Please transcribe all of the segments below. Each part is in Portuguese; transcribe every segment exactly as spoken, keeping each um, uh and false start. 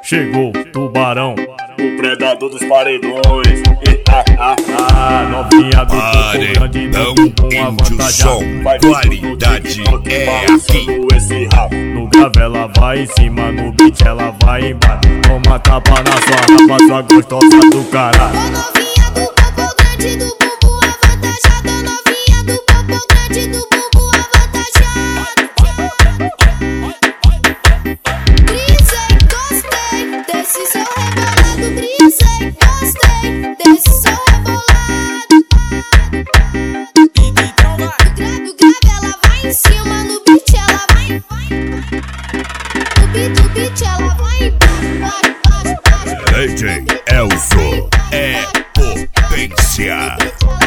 Chegou, tubarão, o predador dos paredões. E, ah, ah, ah, novinha do corpo grande do bumbum avantajado. Qualidade é aqui. Esse rabo. No grave ela vai em cima, no beat ela vai embaixo. Toma tapa na sua rapa, sua gostosa do caralho. Ô novinha do corpo grande do bumbum avantajado. Ô novinha do corpo grande do bumbum avantajado. Brisei, gostei desse seu rebolado. Brisei, gostei desse seu rebolado. Do grave ela vai em cima, no beat ela vai. No beat, no beat ela vai embaixo. D J Elzo é potência.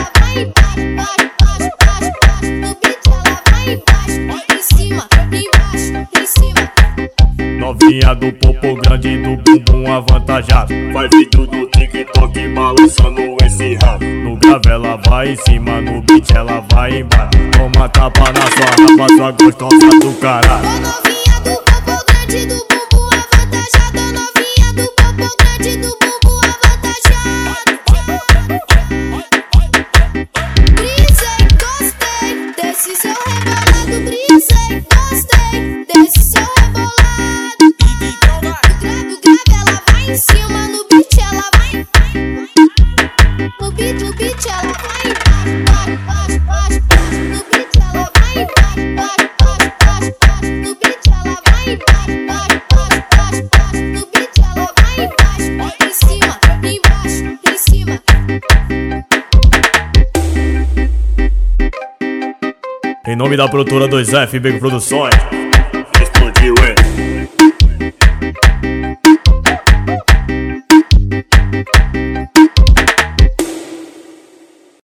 Novinha do popo grande do bumbum avantajado. Vai vídeo do TikTok balançando esse rabo. No grave ela vai em cima, no beat ela vai embaixo. Toma tapa na sua rapa, sua gostosa do caralho. Ô novinha do popo grande do bumbum avantajado. Ô novinha do popo grande do bumbum avantajado. Brisei, gostei desse seu rebolado. Brisei, gostei desse seu rebolado. Do grave ela vai em cima, no beat ela vai. No beat, no beat ela vai embaixo. No beat ela vai embaixo. No beat ela vai embaixo. No beat ela vai embaixo. Em cima, embaixo, em cima. Em nome da produtora dois F B Produções. Explodiu, hein?